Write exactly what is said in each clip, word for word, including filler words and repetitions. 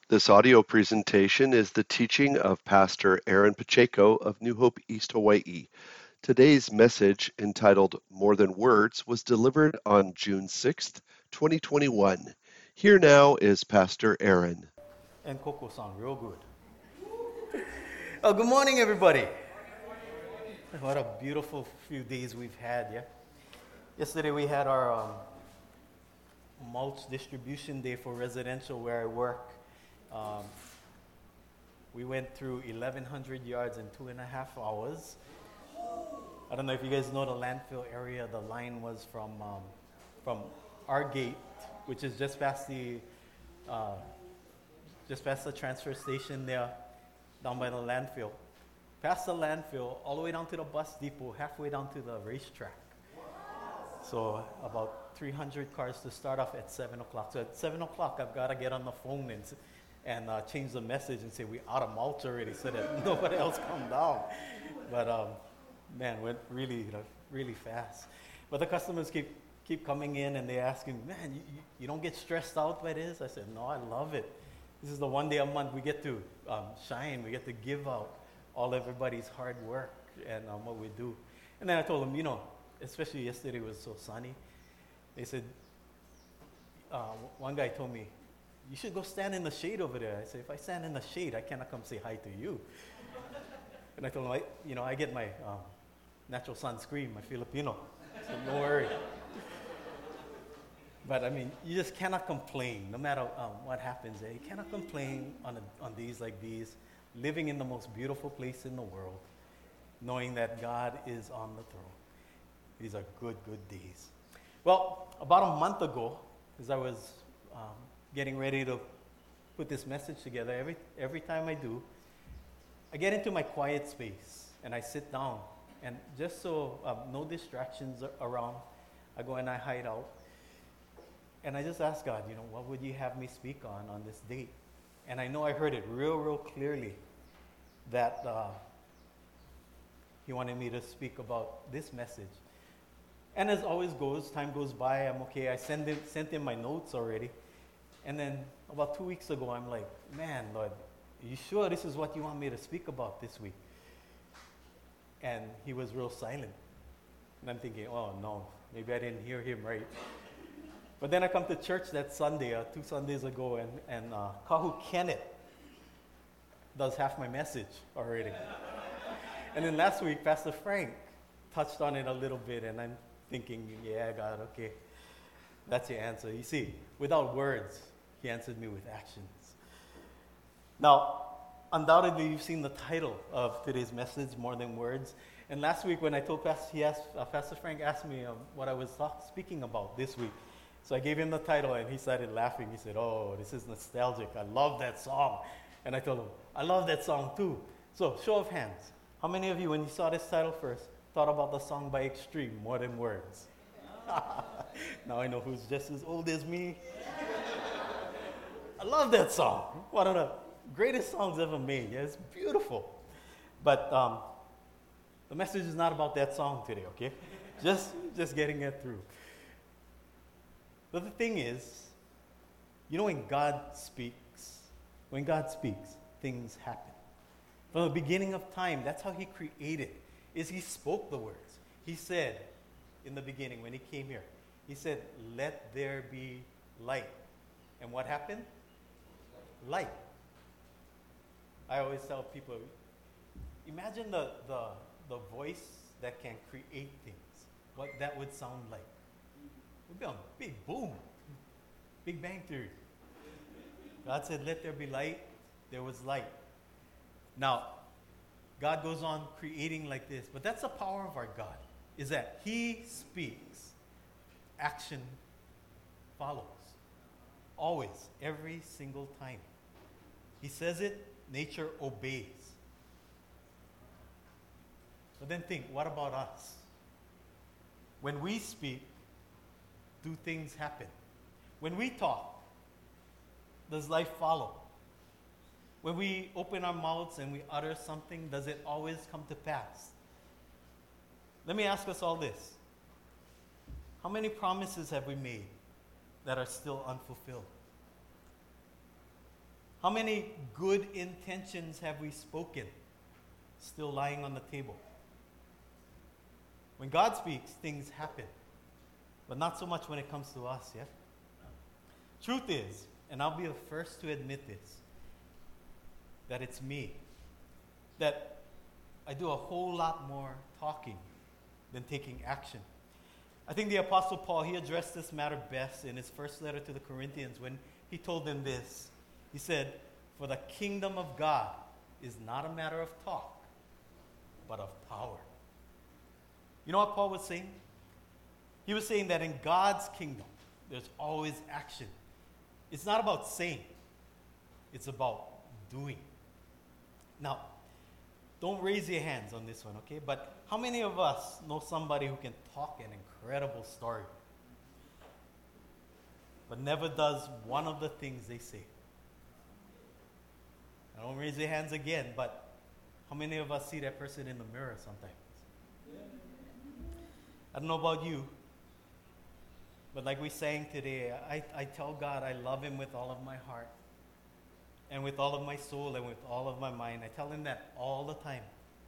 This audio presentation is the teaching of Pastor Aaron Pacheco of New Hope East Hawaii. Today's message, entitled More Than Words, was delivered on June sixth, twenty twenty-one. Here now is Pastor Aaron. And Coco song, real good. Oh, good morning, everybody. What a beautiful few days we've had, yeah? Yesterday we had our um, mulch distribution day for residential where I work. Um, we went through eleven hundred yards in two and a half hours. I don't know if you guys know the landfill area. The line was from um, from our gate, which is just past the uh, just past the transfer station there, down by the landfill. Past the landfill, all the way down to the bus depot, halfway down to the racetrack. So about three hundred cars to start off at seven o'clock. So at seven o'clock, I've got to get on the phone and and uh, change the message and say we're out of mulch already, so that nobody else come down. But um, man, went really, you know, really fast. But the customers keep keep coming in and they're asking, man, you, you, you don't get stressed out by this? I said, no, I love it. This is the one day a month we get to um, shine. We get to give out all everybody's hard work and um, what we do. And then I told them, you know, especially yesterday was so sunny. They said, uh, one guy told me, you should go stand in the shade over there. I said, if I stand in the shade, I cannot come say hi to you. And I told him, I, you know, I get my um, natural sunscreen, my Filipino, so don't worry. But I mean, you just cannot complain, no matter um, what happens. Eh? You cannot complain on, a, on days like these, living in the most beautiful place in the world, knowing that God is on the throne. These are good, good days. Well, about a month ago, as I was um, getting ready to put this message together, every, every time I do, I get into my quiet space and I sit down. And just so um, no distractions are around, I go and I hide out. And I just ask God, you know, what would you have me speak on on this date? And I know I heard it real, real clearly that uh, He wanted me to speak about this message. And as always goes, time goes by, I'm okay. I send him, sent him my notes already. And then about two weeks ago, I'm like, man, Lord, are you sure this is what you want me to speak about this week? And he was real silent. And I'm thinking, oh no, maybe I didn't hear him right. But then I come to church that Sunday, uh, two Sundays ago, and, and uh, Kahu Kenneth does half my message already. And then last week, Pastor Frank touched on it a little bit, and I'm thinking, yeah, God, okay, that's your answer. You see, without words, he answered me with actions. Now, undoubtedly, you've seen the title of today's message, More Than Words. And last week, when I told Pastor, he asked, uh, Pastor Frank asked me um, what I was talk, speaking about this week. So I gave him the title, and he started laughing. He said, oh, this is nostalgic. I love that song. And I told him, I love that song too. So, show of hands. How many of you, when you saw this title first, thought about the song by Extreme, More Than Words? Now I know who's just as old as me. I love that song. One of the greatest songs ever made. Yeah, it's beautiful. But um, the message is not about that song today, okay? Just, just getting it through. But the thing is, you know, when God speaks, when God speaks, things happen. From the beginning of time, that's how he created, is he spoke the words. He said, in the beginning, when he came here, he said, let there be light. And what happened? Light. I always tell people, imagine the, the, the voice that can create things, what that would sound like. It would be a big boom, Big Bang Theory. God said, let there be light. There was light. Now, God goes on creating like this, but that's the power of our God, is that he speaks, action follows. Always, every single time. He says it, nature obeys. But then think, what about us? When we speak, do things happen? When we talk, does life follow? When we open our mouths and we utter something, does it always come to pass? Let me ask us all this. How many promises have we made that are still unfulfilled? How many good intentions have we spoken still lying on the table? When God speaks, things happen. But not so much when it comes to us, yeah? Truth is, and I'll be the first to admit this, that it's me. That I do a whole lot more talking than taking action. I think the Apostle Paul, he addressed this matter best in his first letter to the Corinthians when he told them this. He said, "For the kingdom of God is not a matter of talk, but of power." You know what Paul was saying? He was saying that in God's kingdom, there's always action. It's not about saying, it's about doing. Now, don't raise your hands on this one, okay? But how many of us know somebody who can talk an incredible story, but never does one of the things they say? I don't raise your hands again, but how many of us see that person in the mirror sometimes? I don't know about you, but like we sang today, I, I tell God I love Him with all of my heart and with all of my soul and with all of my mind. I tell Him that all the time.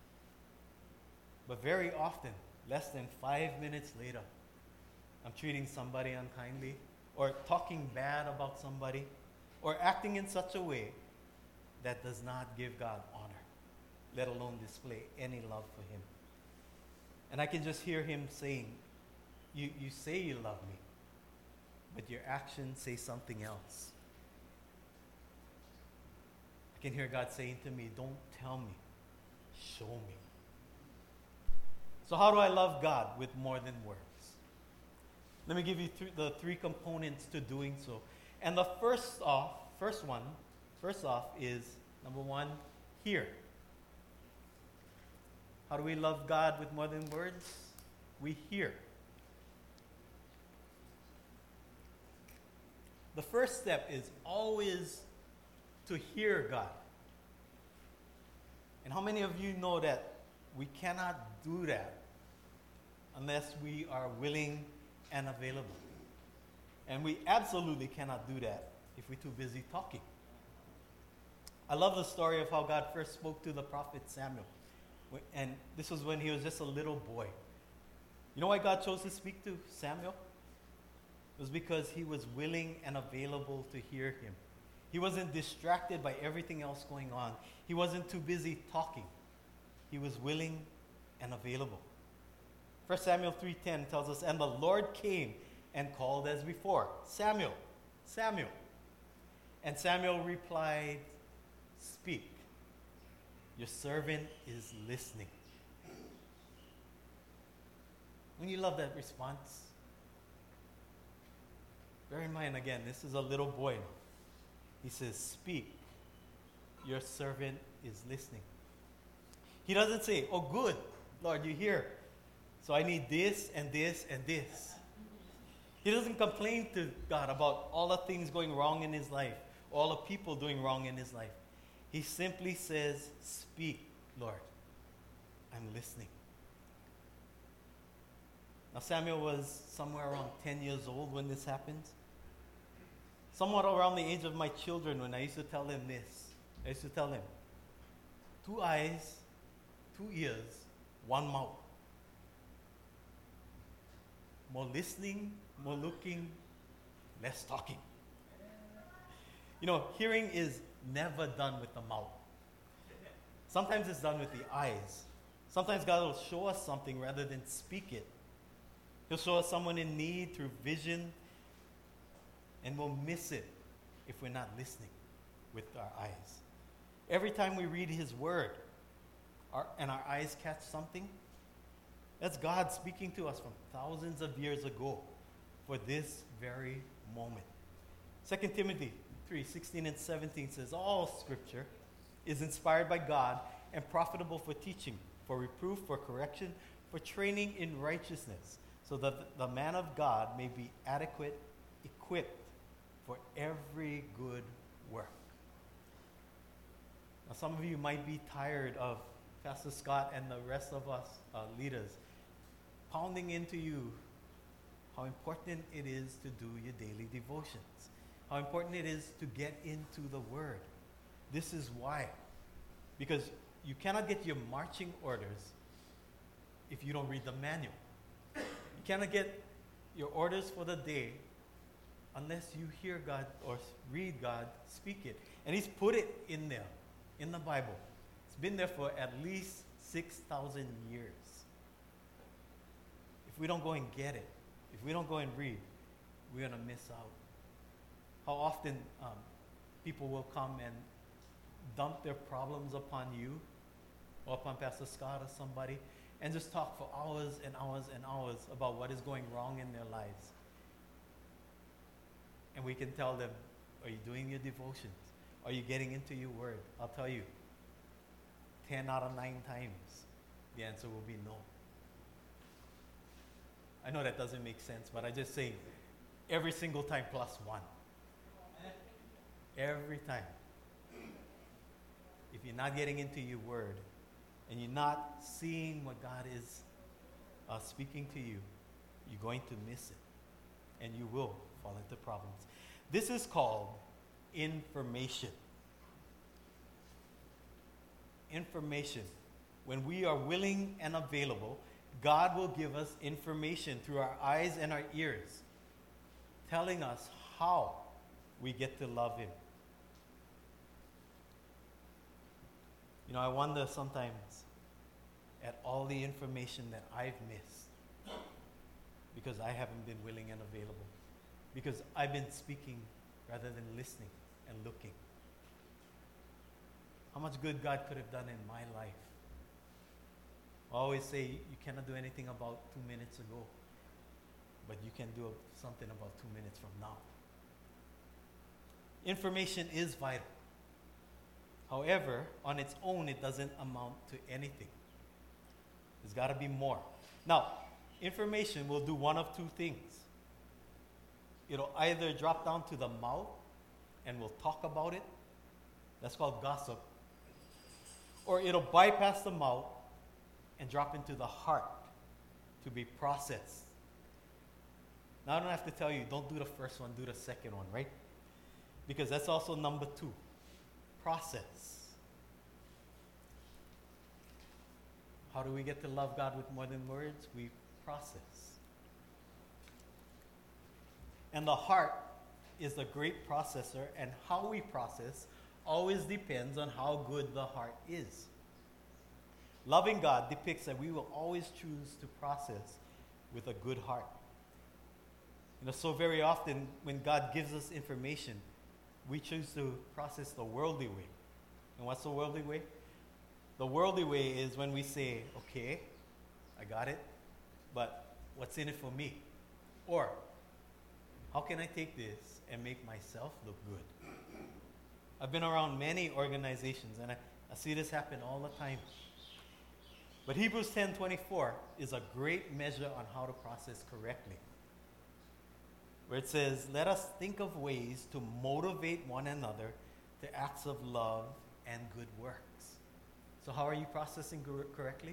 But very often, less than five minutes later, I'm treating somebody unkindly or talking bad about somebody or acting in such a way that does not give God honor, let alone display any love for Him. And I can just hear Him saying, you, you say you love me, but your actions say something else. I can hear God saying to me, don't tell me, show me. So how do I love God with more than words? Let me give you th- the three components to doing so. And the first off, first one, first off is, number one, hear. How do we love God with more than words? We hear. The first step is always to hear God. And how many of you know that we cannot do that unless we are willing and available? And we absolutely cannot do that if we're too busy talking. I love the story of how God first spoke to the prophet Samuel. And this was when he was just a little boy. You know why God chose to speak to Samuel? It was because he was willing and available to hear him. He wasn't distracted by everything else going on. He wasn't too busy talking. He was willing and available. First Samuel three ten tells us, "And the Lord came and called as before, 'Samuel, Samuel.' And Samuel replied, 'Speak. Your servant is listening.'" When you love that response, bear in mind again, this is a little boy. He says, "Speak. Your servant is listening." He doesn't say, "Oh, good, Lord, you hear. So I need this and this and this." He doesn't complain to God about all the things going wrong in his life, all the people doing wrong in his life. He simply says, "Speak, Lord. I'm listening." Now, Samuel was somewhere around ten years old when this happened. Somewhat around the age of my children when I used to tell them this. I used to tell them, two eyes, two ears, one mouth. More listening, more looking, less talking. You know, hearing is never done with the mouth. Sometimes it's done with the eyes. Sometimes God will show us something rather than speak it. He'll show us someone in need through vision, and we'll miss it if we're not listening with our eyes. Every time we read His Word our, and our eyes catch something, that's God speaking to us from thousands of years ago for this very moment. Second Timothy three sixteen and seventeen says, "All Scripture is inspired by God and profitable for teaching, for reproof, for correction, for training in righteousness, so that the man of God may be adequate, equipped for every good work." Now, some of you might be tired of Pastor Scott and the rest of us uh, leaders pounding into you how important it is to do your daily devotions, how important it is to get into the Word. This is why. Because you cannot get your marching orders if you don't read the manual. You cannot get your orders for the day unless you hear God or read God speak it. And He's put it in there, in the Bible. It's been there for at least six thousand years. If we don't go and get it, if we don't go and read, we're going to miss out. How often um, people will come and dump their problems upon you or upon Pastor Scott or somebody and just talk for hours and hours and hours about what is going wrong in their lives. And we can tell them, are you doing your devotions? Are you getting into your word? I'll tell you, ten out of nine times, the answer will be no. I know that doesn't make sense, but I just say every single time plus one. Every time. If you're not getting into your word and you're not seeing what God is uh, speaking to you, you're going to miss it. And you will fall into problems. This is called information. Information. When we are willing and available, God will give us information through our eyes and our ears, telling us how we get to love Him. You know, I wonder sometimes at all the information that I've missed because I haven't been willing and available. Because I've been speaking rather than listening and looking. How much good God could have done in my life. I always say you cannot do anything about two minutes ago, but you can do something about two minutes from now. Information is vital. However, on its own, it doesn't amount to anything. There's got to be more. Now, information will do one of two things. It'll either drop down to the mouth and we'll talk about it. That's called gossip. Or it'll bypass the mouth and drop into the heart to be processed. Now, I don't have to tell you, don't do the first one, do the second one, right? Because that's also number two. Process. How do we get to love God with more than words? We process. And the heart is the great processor, and how we process always depends on how good the heart is. Loving God depicts that we will always choose to process with a good heart. You know, so very often when God gives us information, we choose to process the worldly way. And what's the worldly way? The worldly way is when we say, okay, I got it, but what's in it for me? Or, how can I take this and make myself look good? I've been around many organizations, and I, I see this happen all the time. But Hebrews ten twenty-four is a great measure on how to process correctly, where it says, let us think of ways to motivate one another to acts of love and good works. So how are you processing cor- correctly?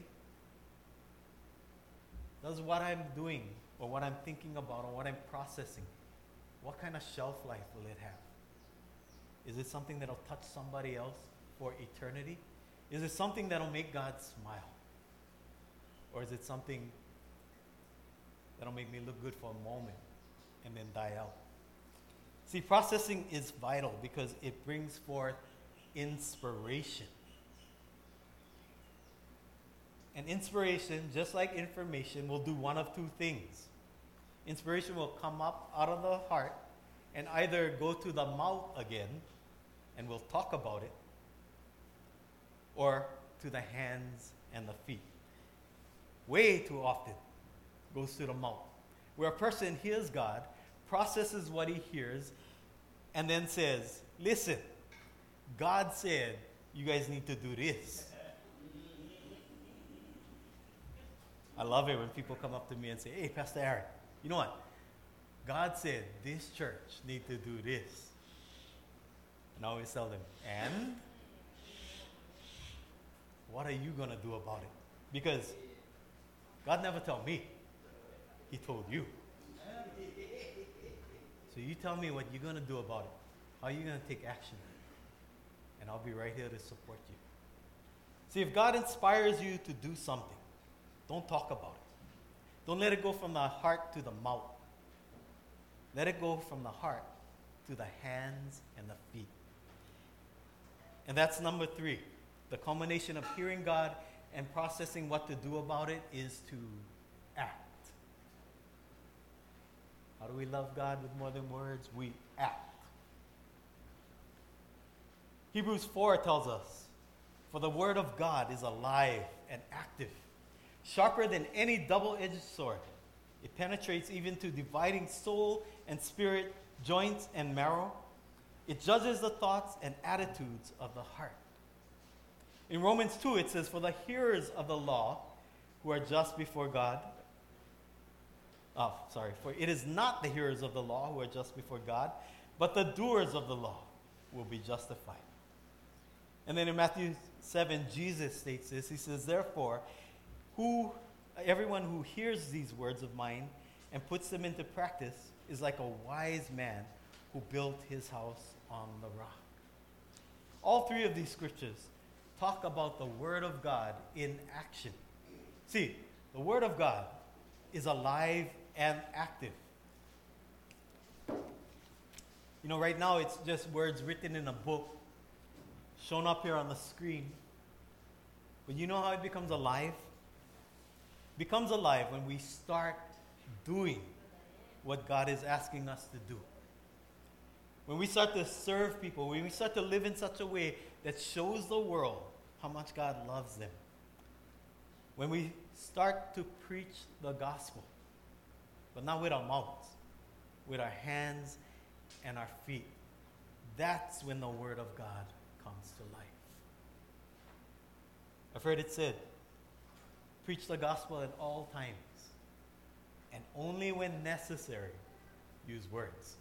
Does what I'm doing or what I'm thinking about or what I'm processing, what kind of shelf life will it have? Is it something that'll touch somebody else for eternity? Is it something that'll make God smile? Or is it something that'll make me look good for a moment and then die out? See, processing is vital because it brings forth inspiration. And inspiration, just like information, will do one of two things. Inspiration will come up out of the heart and either go to the mouth again, and we'll talk about it, or to the hands and the feet. Way too often goes to the mouth, where a person hears God, processes what he hears, and then says, listen, God said you guys need to do this. I love it when people come up to me and say, hey, Pastor Aaron, you know what? God said this church need to do this. And I always tell them, and what are you going to do about it? Because God never told me. He told you. So you tell me what you're going to do about it. How are you going to take action? and I'll be right here to support you. See, if God inspires you to do something, don't talk about it. Don't let it go from the heart to the mouth. Let it go from the heart to the hands and the feet. And that's number three. The culmination of hearing God and processing what to do about it is to act. How do we love God with more than words? We act. Hebrews four tells us, "For the word of God is alive and active, sharper than any double-edged sword. It penetrates even to dividing soul and spirit, joints and marrow. It judges the thoughts and attitudes of the heart." In Romans two, it says, "For the hearers of the law who are just before God," oh, sorry, "for it is not the hearers of the law who are just before God, but the doers of the law will be justified." And then in Matthew seven, Jesus states this. He says, "Therefore, who everyone who hears these words of mine and puts them into practice is like a wise man who built his house on the rock." All three of these scriptures talk about the Word of God in action. See, the Word of God is alive and active. You know, right now it's just words written in a book, shown up here on the screen. But you know how it becomes alive? It becomes alive when we start doing what God is asking us to do. When we start to serve people, when we start to live in such a way that shows the world how much God loves them. When we start to preach the gospel, but not with our mouths, with our hands and our feet, that's when the Word of God comes to life. I've heard it said, preach the gospel at all times, and only when necessary, use words.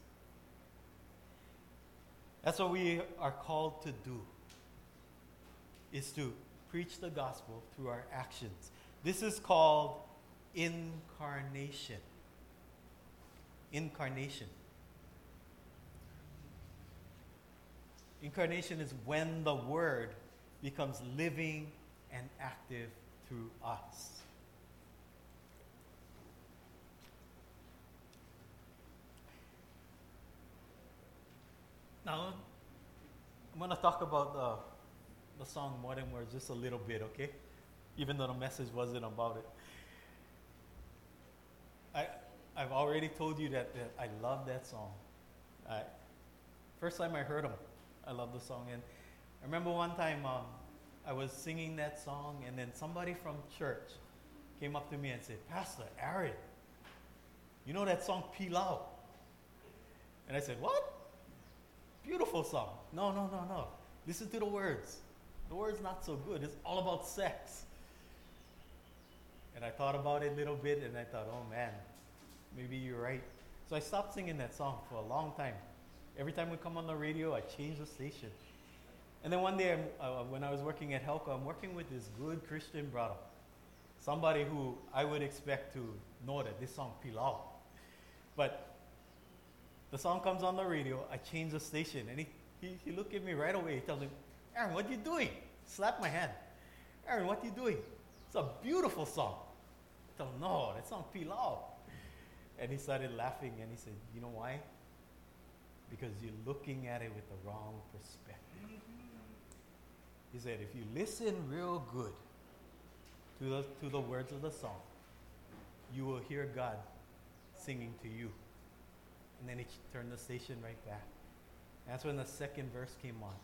That's what we are called to do, is to preach the gospel through our actions. This is called incarnation. Incarnation. Incarnation is when the Word becomes living and active through us. Now, I'm going to talk about the, the song More Than Words just a little bit, okay? Even though the message wasn't about it. I, I've already told you that, that I love that song. I, first time I heard him, I love the song. And I remember one time um, I was singing that song, and then somebody from church came up to me and said, "Pastor Aaron, you know that song Pilau?" And I said, "What? Beautiful song." "No, no, no, no. Listen to the words. The words not so good. It's all about sex." And I thought about it a little bit, and I thought, oh man, maybe you're right. So I stopped singing that song for a long time. Every time we come on the radio, I change the station. And then one day, uh, when I was working at Helco, I'm working with this good Christian brother. Somebody who I would expect to know that this song Pilau. But the song comes on the radio, I change the station, and he, he, he looked at me right away. He tells me, "Aaron, what are you doing?" Slap my hand. "Aaron, what are you doing? It's a beautiful song." I told him, "No, that song Pilau." And he started laughing, and he said, "You know why? Because you're looking at it with the wrong perspective." He said, "If you listen real good to the, to the words of the song, you will hear God singing to you." And then he turned the station right back. That's when the second verse came on.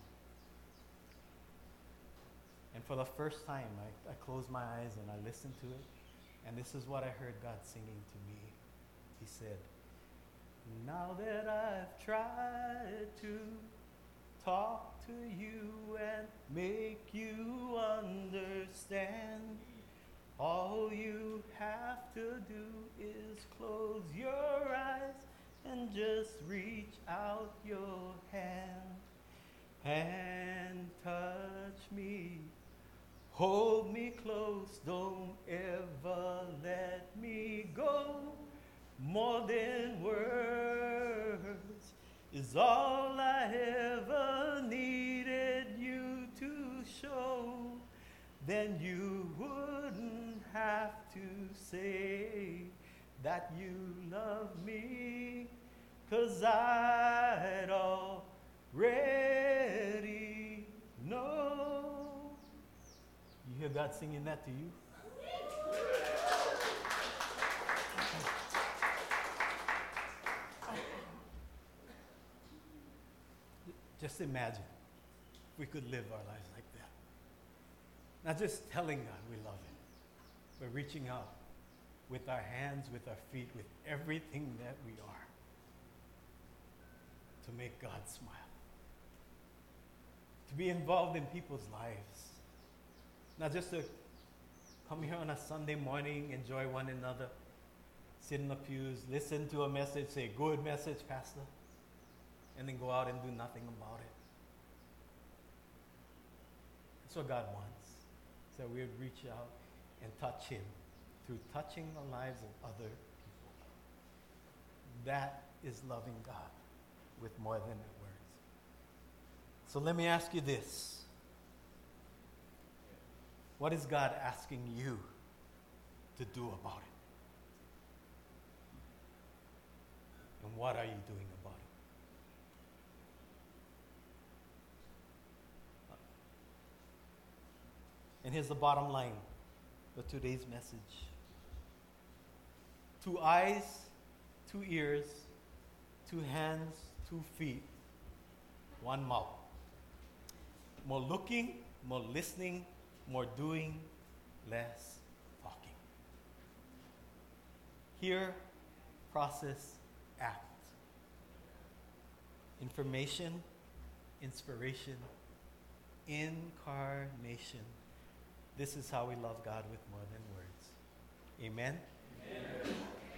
And for the first time, I, I closed my eyes and I listened to it. And this is what I heard God singing to me. He said, "Now that I've tried to talk to you and make you understand, all you have to do is close your eyes and just reach out your hand and touch me. Hold me close, don't ever let me go. More than words is all I ever needed you then you wouldn't have to say that you love me, 'cause I'd already know. You hear God singing that to you? Just imagine if we could live our lives like that. Not just telling God we love Him, but reaching out with our hands, with our feet, with everything that we are to make God smile. To be involved in people's lives. Not just to come here on a Sunday morning, enjoy one another, sit in the pews, listen to a message, say, "Good message, Pastor," and then go out and do nothing about it. That's what God wants. So we would reach out and touch Him through touching the lives of other people. That is loving God with more than words. So let me ask you this. What is God asking you to do about it? And what are you doing about it? And here's the bottom line for today's message. Two eyes, two ears, two hands, two feet, one mouth. More looking, more listening, more doing, less talking. Hear, process, act. Information, inspiration, incarnation. This is how we love God with more than words. Amen? Amen.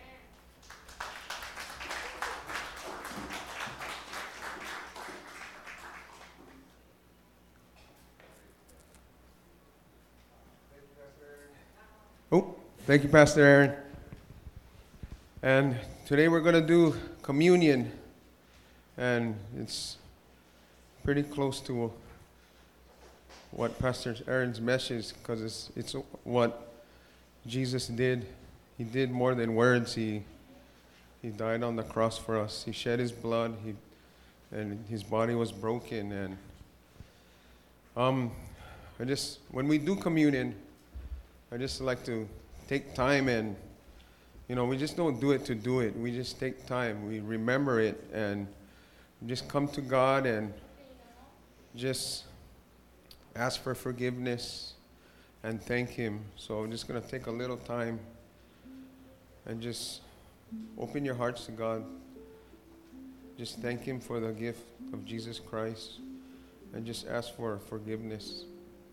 Oh, thank you, Pastor Aaron. And today we're going to do communion. And it's pretty close to what Pastor Aaron's message, because it's it's what Jesus did. He did more than words. He he died on the cross for us. He shed His blood. He and His body was broken. And um, I just when we do communion, I just like to take time and, you know, we just don't do it to do it. We just take time. We remember it and just come to God and just ask for forgiveness and thank Him. So I'm just going to take a little time and just open your hearts to God. Just thank Him for the gift of Jesus Christ and just ask for forgiveness.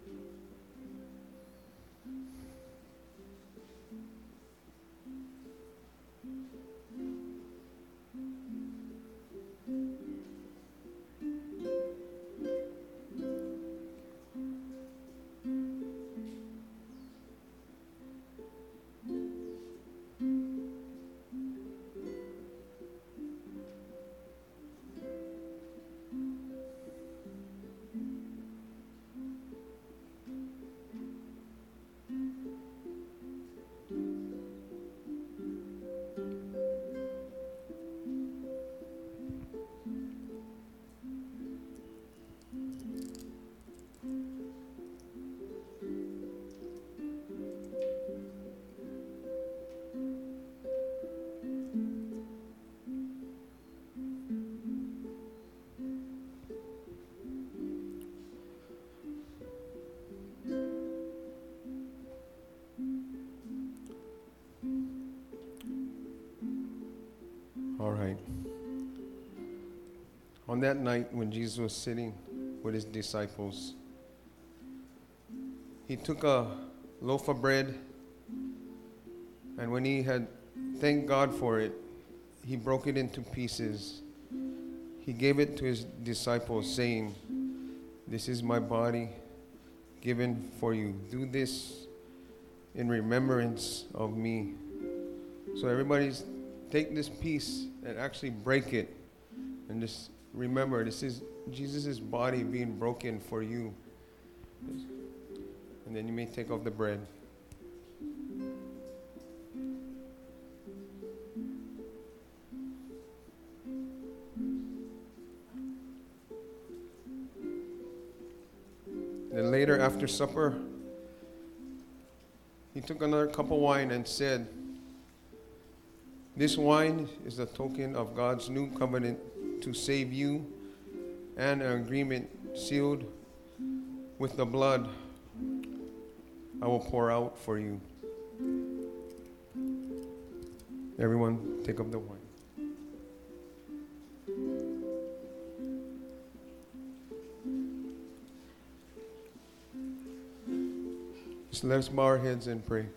All right. On that night when Jesus was sitting with His disciples, He took a loaf of bread, and when He had thanked God for it, He broke it into pieces. He gave it to His disciples, saying, "This is my body given for you. Do this in remembrance of me." So everybody's take this piece and actually break it and just remember this is Jesus' body being broken for you. And then you may take off the bread. Then later, after supper, he took another cup of wine and said, "This wine is a token of God's new covenant to save you, and an agreement sealed with the blood I will pour out for you." Everyone, take up the wine. Just let's bow our heads and pray.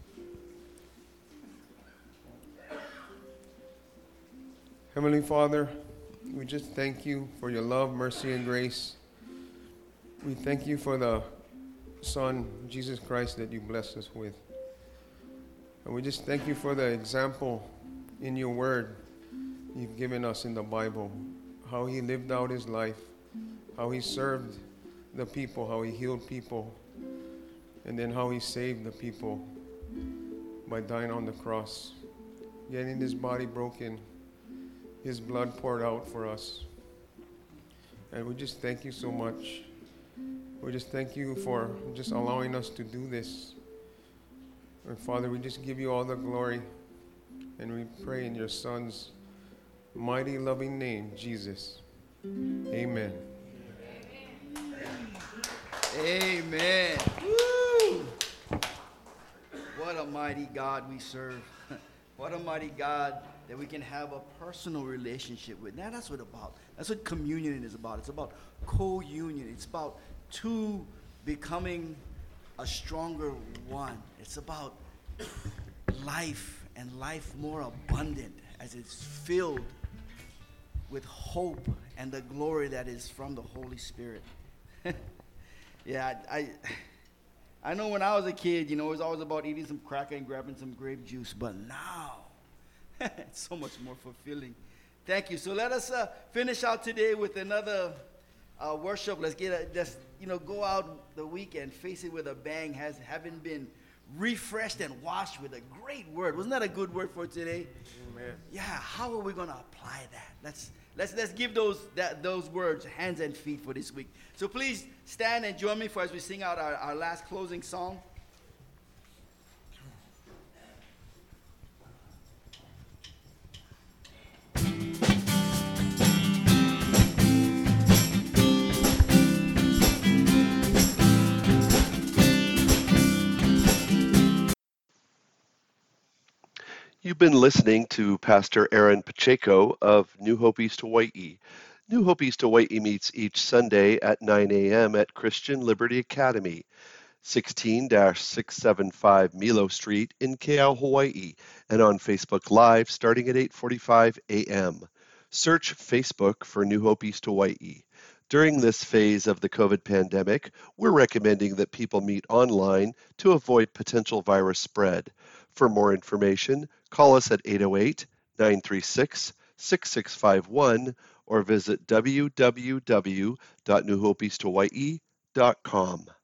Heavenly Father, we just thank you for your love, mercy, and grace. We thank you for the Son, Jesus Christ, that you blessed us with. And we just thank you for the example in your word you've given us in the Bible, how he lived out his life, how he served the people, how he healed people, and then how he saved the people by dying on the cross, getting his body broken, his blood poured out for us. And we just thank you so much. We just thank you for just allowing us to do this. And Father, we just give you all the glory, and we pray in your Son's mighty, loving name, Jesus. Amen. Amen. Woo! What a mighty God we serve. What a mighty God that we can have a personal relationship with. Now that's what it's about. That's what communion is about. It's about co-union. It's about two becoming a stronger one. It's about life, and life more abundant as it's filled with hope and the glory that is from the Holy Spirit. Yeah, I, I I know when I was a kid, you know, it was always about eating some cracker and grabbing some grape juice, but now it's so much more fulfilling. Thank you. So let us uh, finish out today with another uh, worship. Let's get a, just, you know, go out the week and face it with a bang, has having been refreshed and washed with a great word. Wasn't that a good word for today? Amen. Yeah. How are we going to apply that? Let's let's let's give those that those words hands and feet for this week. So please stand and join me for as we sing out our, our last closing song. You've been listening to Pastor Aaron Pacheco of New Hope East Hawaii. New Hope East Hawaii meets each Sunday at nine a.m. at Christian Liberty Academy, sixteen six seventy-five Milo Street in Keau, Hawaii, and on Facebook Live starting at eight forty-five a.m. Search Facebook for New Hope East Hawaii. During this phase of the COVID pandemic, we're recommending that people meet online to avoid potential virus spread. For more information, call us at eight oh eight, nine three six, six six five one or visit w w w dot new hope east hawaii dot com.